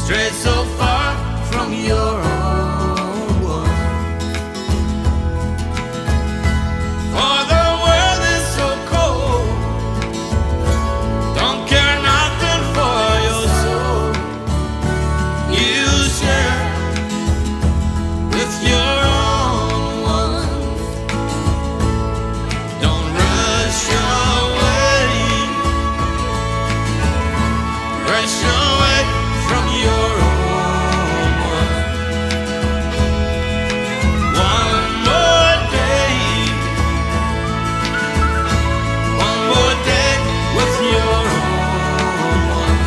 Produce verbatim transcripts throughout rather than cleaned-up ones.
strayed so far from your own one. For the world is so cold, don't care nothing for your soul. You share with your own one. Don't rush away, rush away from your own one. One more day, one more day with your own one.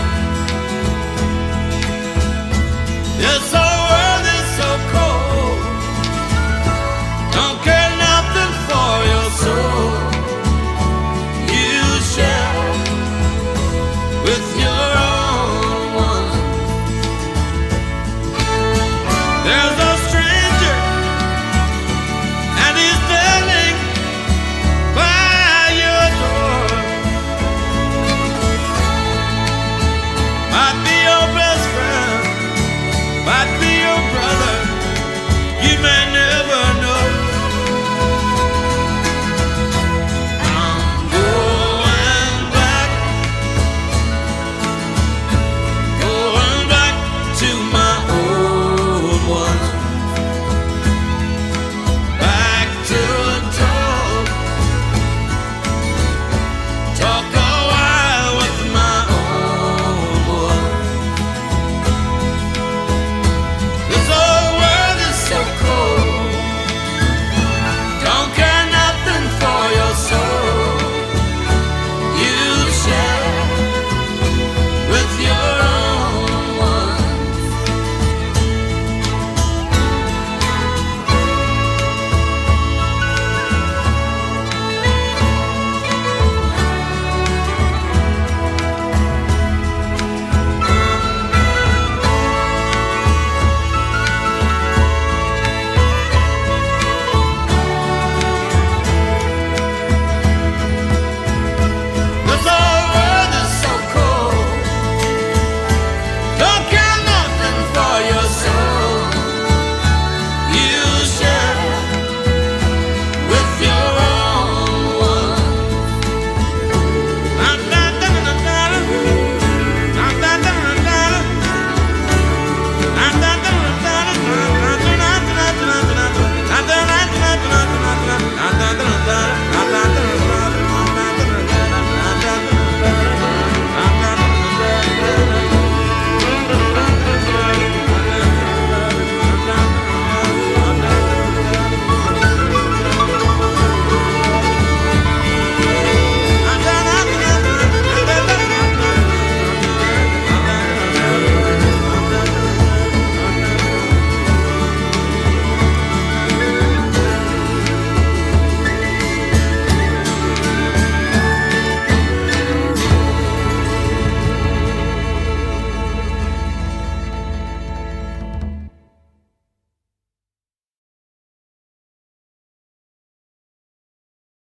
This whole world is so cold, don't care nothing for your soul. You share with